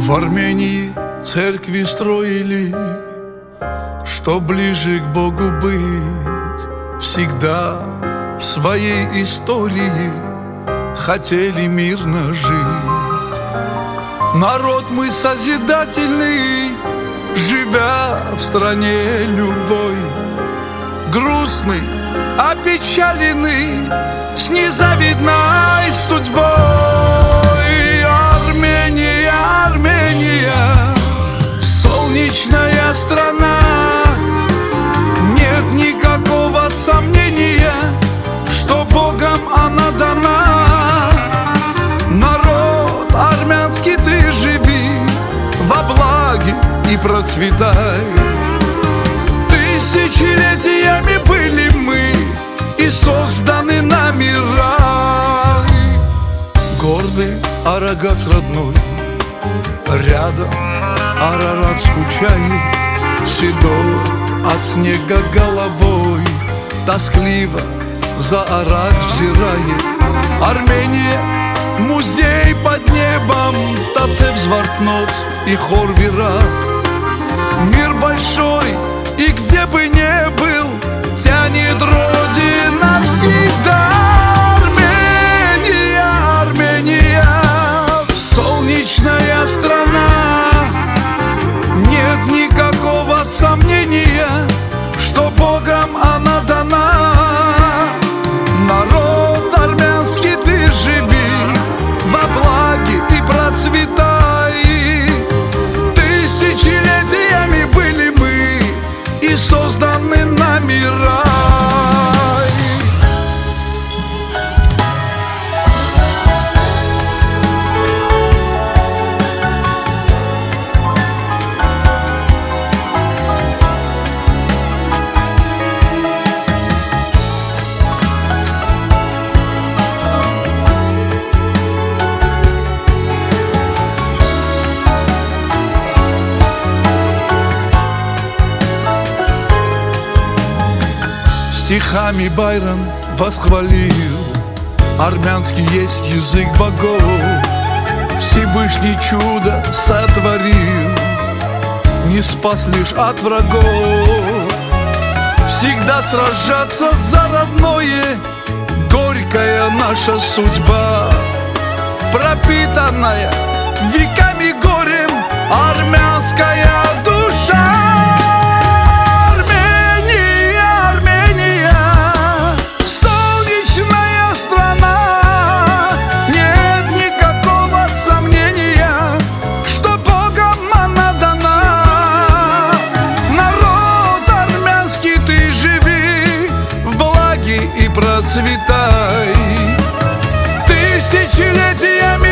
В Армении церкви строили, чтоб ближе к Богу быть. Всегда в своей истории хотели мирно жить. Народ мы созидательный, живя в стране любой. Грустный, опечаленный, с незавидной судьбой. Армения, Армения, солнечная страна. Нет никакого сомнения, что Богом она дана. Народ армянский, ты живи во благе и процветай. Тысячелетиями были мы и созданы нами рай. Гордый Арагац родной, рядом Арарат скучает, седой от снега головой, тоскливо за Арак взирает. Армения — музей под небом, Татев Звартноц и хор Вирак. Мир большой, и где бы ни был, тянет Родина всегда. Армения, Армения, солнечная страна. Нет никакого сомнения, что Богом она дана. Народ армянский, ты живи во благе и процветай. Тысячелетиями были мы и созданы нами рай. Стихами Байрон восхвалил: армянский есть язык богов. Всевышний чудо сотворил, не спас лишь от врагов. Всегда сражаться за родное, горькая наша судьба, пропитанная веками горем армянская душа. Процветай. Тысячелетиями